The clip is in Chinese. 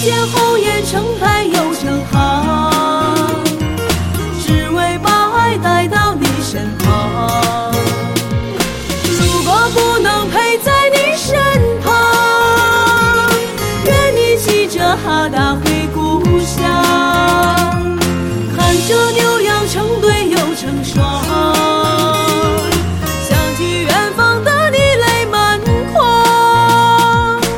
见红颜成败又成行，只为把爱带到你身旁。如果不能